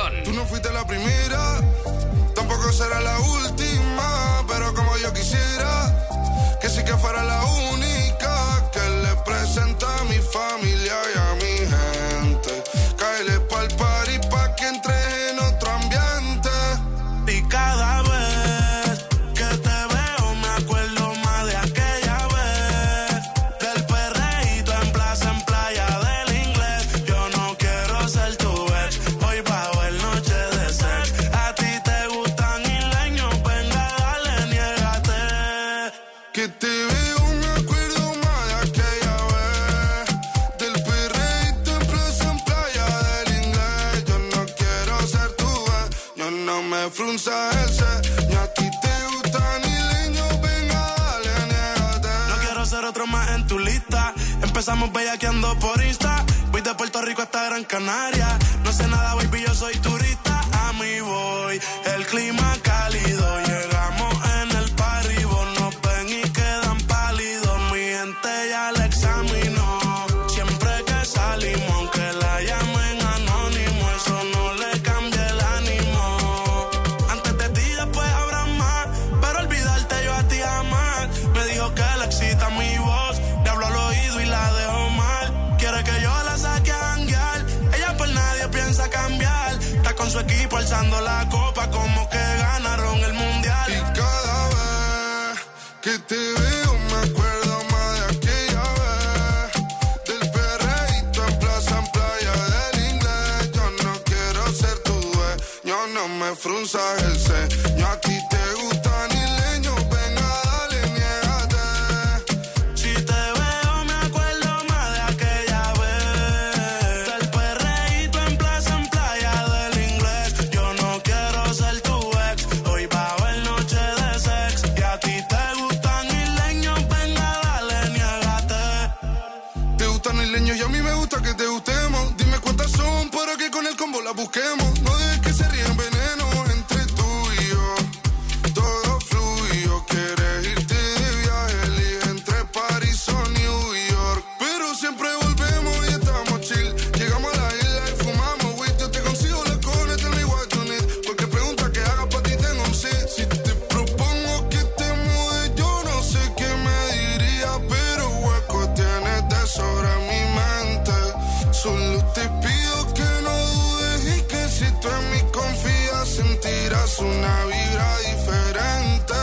no fuiste la primera, tampoco será la última, pero como yo quisiera que sí que fuera la única que le presenta a mi familia y a mi gente. Cáele pa'l party pa' que entre en otro ambiente. Y cada vez que te veo me acuerdo más de aquella vez, del perreíto en plaza, en playa del inglés. Yo no quiero ser tu ex, hoy va a haber noche de sex. A ti te gustan isleños, venga dale, niégate. Que te veo me acuerdo más de aquella vez, del perreíto en plaza, en playa del inglés. Yo no quiero ser tu ex, yo no me frunza el ceño. A ti te gustan isleños, venga dale, niégate. No quiero ser otro más en tu lista. Empezamos bellaqueando por Insta. Voy de Puerto Rico hasta Gran Canaria. No sé nada, baby, yo soy turista. A mí voy, el clima cálido. Llegamos en el party, vos nos ven y quedan pálidos. Mi gente ya la examinó. Siempre que salimos, aunque la llamen anónimo, eso no le cambia el ánimo. Antes de ti, después habrá más, pero olvidarte yo a ti jamás. Me dijo que le excita mi voz, le hablo al oído y la dejo mal. Quiere que yo la saque a janguear, ella por nadie piensa cambiar. Está con su equipo alzando la copa como que ganaron el mundial. Y cada vez que te veo me acuerdo más de aquella vez, del perreíto en plaza, en playa del inglés. Yo no quiero ser tu dueño, no me frunzas el ceño. A ti te gustan isleños, venga dale, niégate. Si te veo me acuerdo más de aquella vez, del perreíto en plaza, en playa del inglés. Yo no quiero ser tu ex, hoy va a haber noche de sex. Y a ti te gustan isleños, venga dale, niégate. Te gustan isleños y a mí me gusta que te gustemos. Dime cuántas son para que con el combo la busquemos. No dejes que se ríen veneno entre tú y yo. Todo fluyo, quieres irte de viaje, elige entre París o New York. Pero siempre volvemos y estamos chill. Llegamos a la isla y fumamos weed. Yo te consigo la cone, tell me what you need. Porque pregunta que haga pa' ti tengo un sí. Si te propongo que te mudes, yo no sé qué me diría, pero hueco tienes de sobra en mi mente. Solo te pido que no dudes y que si tú en mí confías sentirás una vibra diferente.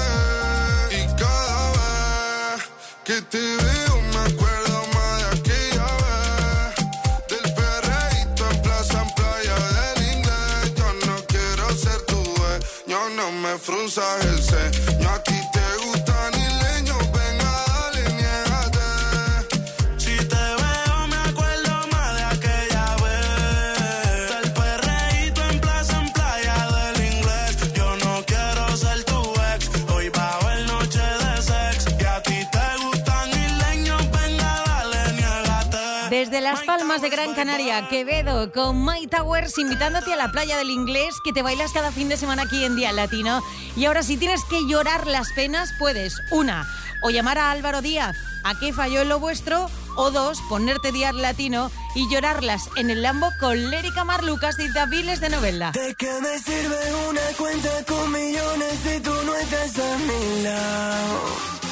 Y cada vez que te veo me acuerdo más de aquella vez, del perreíto en plaza, en playa del inglés. Yo no quiero ser tu dueño, no me frunzas el ceño. A ti te gustan isleños, venga dale, niégate. Si te veo me acuerdo más de aquella vez, del perreíto en plaza, en playa del inglés. Yo no quiero ser tu ex, hoy va a haber noche de sex. Y a ti te gustan isleños, venga dale, niégate. Desde Las Palmas de Gran Canaria, Quevedo, con My Towers, invitándote a la playa del Inglés, que te bailas cada fin de semana aquí en Día Latino. Y ahora, si tienes que llorar las penas, puedes, una, o llamar a Álvaro Díaz, ¿a qué falló en lo vuestro? O dos, ponerte Día Latino y llorarlas en el Lambo con Lérica Marlucas y Daviles de Novelda. ¿De qué me sirve una cuenta con millones si tú no estás a mi lado?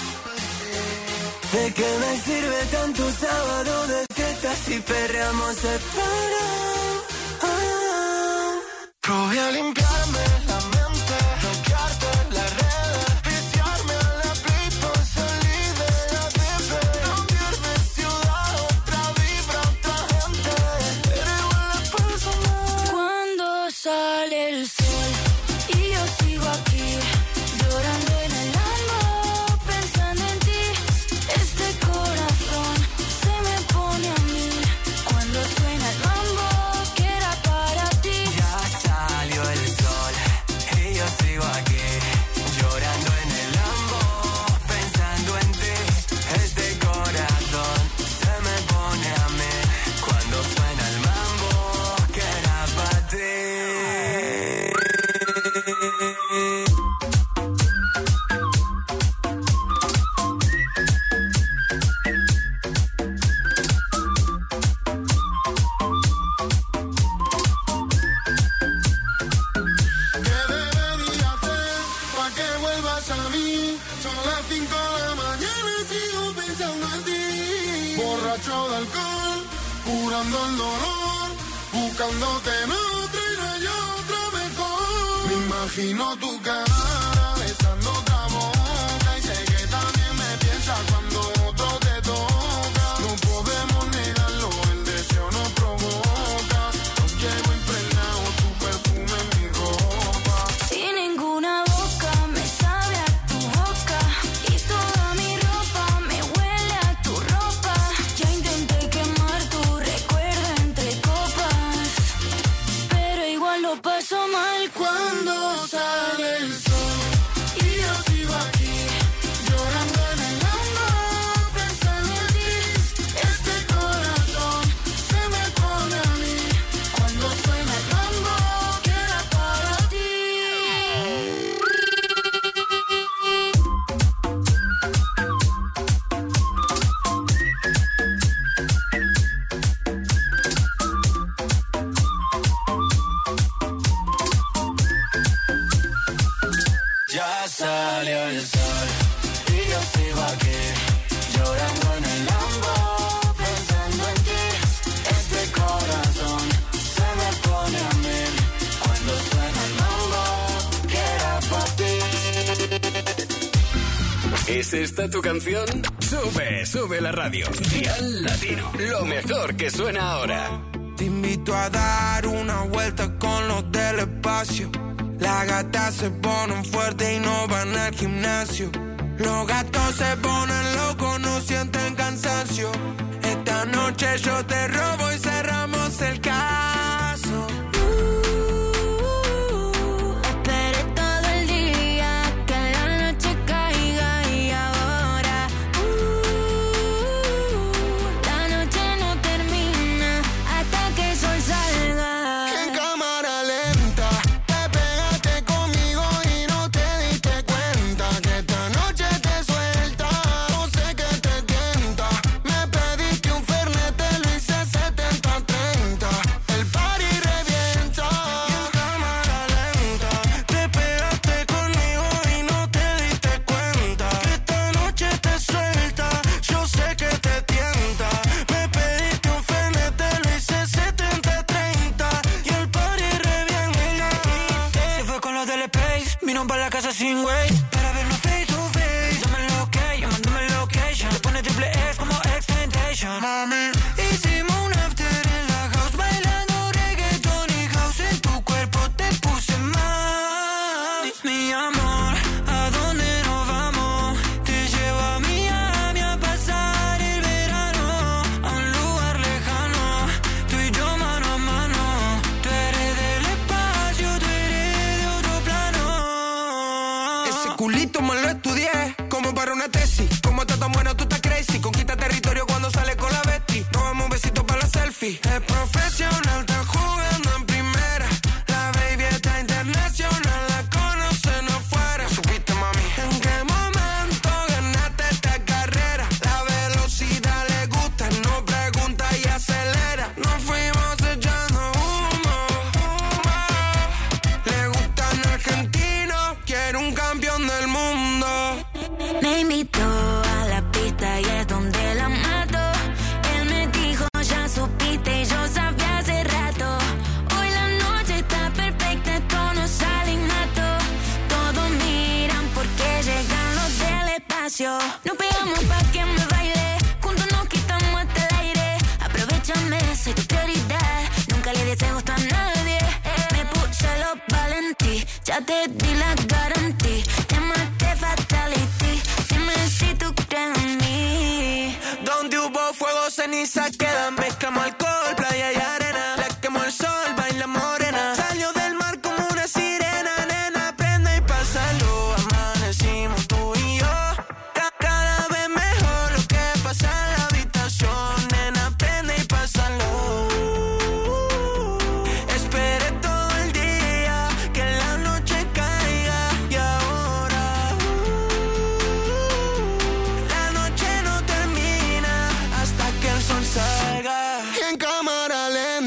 ¿De qué me sirve tanto sábado de fiesta si perreamos separados? Ah. Probé a limpiarme la mente, bloquearte las redes, viciarme a la play por salir de la T V. Cambiar de ciudad, otra vibra, otra gente, pero igual la persona. Cuando sale el sol y yo sigo aquí, llorando en el alma, pensando en ti. Este corazón se me pone a mil cuando suena el mambo que era para ti. Ya salió el sol. borracho de alcohol, curando el dolor, buscándote en otra y no hay otra mejor. Me imagino tu cara besando otra boca y sé que también me piensas cuando otro te toca. No podemos negarlo, el deseo nos provoca. Nos llevo impregnado tu perfume en mi ropa. Sin ninguna boca me sabe a tu boca y toda mi ropa me huele a tu ropa. Ya intenté quemar tu recuerdo entre copas, pero igual lo paso mal cuando sale el sol. Y yo sigo aquí llorando en el amor, pensando en ti. Este corazón se me pone a mí cuando suena el mambo que era para ti. Ya salió el sol y yo sigo aquí llorando en el lambo, pensando en ti. Este corazón se me pone a mil cuando suena el mambo que era para ti. ¿Es esta tu canción? Sube, sube la radio. Dial Latino, lo mejor que suena ahora. Te invito a dar una vuelta con los del espacio. Las gatas se ponen fuertes y no van al gimnasio. Los gatos se ponen locos, no sienten cansancio. Esta noche yo te robo y cerramos el caso. Esperé todo el día que la noche caiga y ahora uh, la noche no termina hasta que el sol salga. En cámara lenta te pegaste conmigo y no te diste cuenta que esta noche te suelta. No sé qué te tienta. Me pediste un fernet, te lo hice setenta treinta. El party revienta. En cámara lenta te pegaste conmigo y no te diste cuenta que esta noche te suelta. Yo sé que te tienta. Me pediste un fernet, te lo hice setenta treinta y el party revienta. Se fue con los del Space, vino para la casa sin Waze, para vernos face to face. Dame el ok, mándame el location. Te pone triple X como X-Tentation. Mami, Hicimos un after en la house, bailando reggaeton y house. En tu cuerpo te puse mal. Mi amor, ¿a dónde nos vamos? Te llevo a Miami a pasar el verano, a un lugar lejano, tú y yo mano a mano. Tú eres del espacio, tú eres de otro plano. ese culito me lo estudié como para una tesis. Como estás tan buena, tú estás crazy. Conquista territorio cuando sale con la Betty. Nos damos un besito para la selfie. Es profesional, está jugando en primera. La baby está internacional, la conocen afuera. ¿Supiste, mami? ¿En qué momento ganaste esta carrera? La velocidad le gusta, no pregunta y acelera. Nos fuimos echando humo, humo. Le gustan argentinos, quiere un campeón del mundo. Me invitó a la pista y es donde la mato. Él me dijo, ya supiste y yo sabía hace rato. Hoy la noche está perfecta, esto no sale innato. Todos miran porque llegan los del espacio. Nos pegamos pa' que me baile, juntos nos quitamos hasta el aire. Aprovechame, soy tu prioridad, nunca le deseo esto a nadie. Me puse los valentí, ya te di la garantía. Llámate fatality, dime si tú crees en mí. Donde hubo fuego, ceniza quedan. Mezclamos alcohol, playa y arena. Le quemó el sol, baila morena. Salió del mar como una sirena. Nena, prende y pásalo. Amanecimos tú y yo. Ca- Cada vez mejor lo que pasa en la habitación. Nena, prende y pásalo. Esperé todo el día que la noche caiga y ahora la noche no termina hasta que el sol salga. En cámara lenta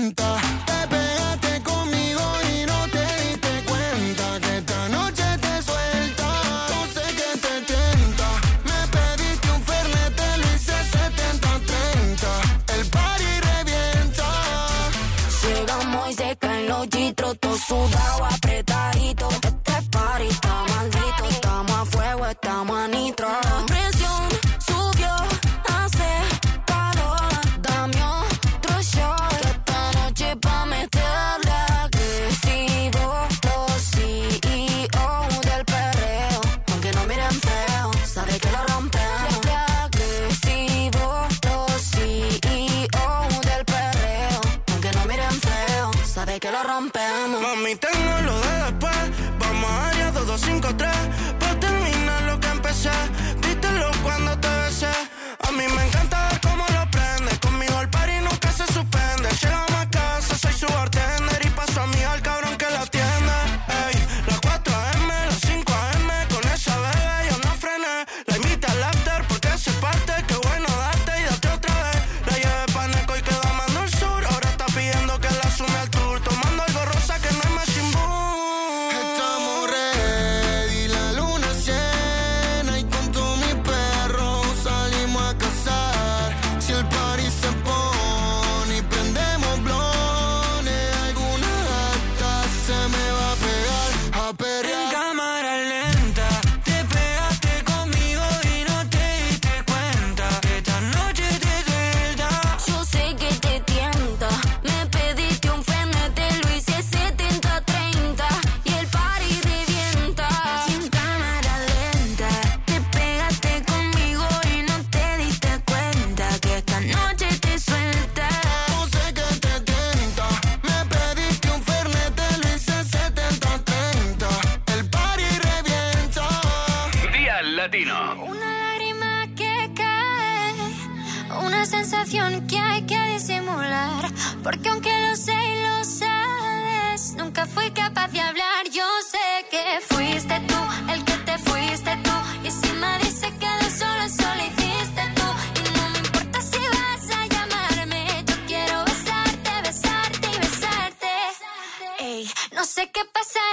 lo rompemos. Mami, tengo lo de después. Vamos a área dos dos cinco tres. Pa' terminar lo que empecé. Dítelo cuando te besé. A mí me encanta ver cómo lo prende. Conmigo el party nunca se suspende. Llegamos a casa, soy su bartender. Y paso a mí al cabrón que la atiende. Ey, las cuatro a eme, las cinco a eme. Con esa bebé yo no frené. La invité al after porque se parte. Qué bueno date y date otra vez. La llevé pa' Neco y quedó amando el sur. Ahora está pidiendo que la sume al tour. Tomando algo rosa que no es más sin boom. Estamos ready, la luna llena. Y con todos mis perros salimos a cazar. Si el party se pone y prendemos blones, alguna gata se me va a pegar a perrear. En cámara lenta, te pegaste conmigo y no te diste cuenta. Que esta noche te suelta. Yo sé que te tienta. Me pediste un Fernet, te lo hice setenta treinta. Y el party revienta. Sin cámara lenta, te pegaste conmigo y no te diste cuenta. Que esta noche te suelta. Yo sé que te tienta. Me pediste un Fernet, te lo hice setenta treinta. El party revienta. Día Latino. Una lágrima que cae, una sensación que hay que disimular, porque aunque lo sé y lo sabes, nunca fui capaz de hablar. Yo sé que fuiste tú el que te fuiste tú, y si me dice que de solo solo hiciste tú, y no me importa si vas a llamarme, yo quiero besarte, besarte y besarte. Ey, no sé qué pasa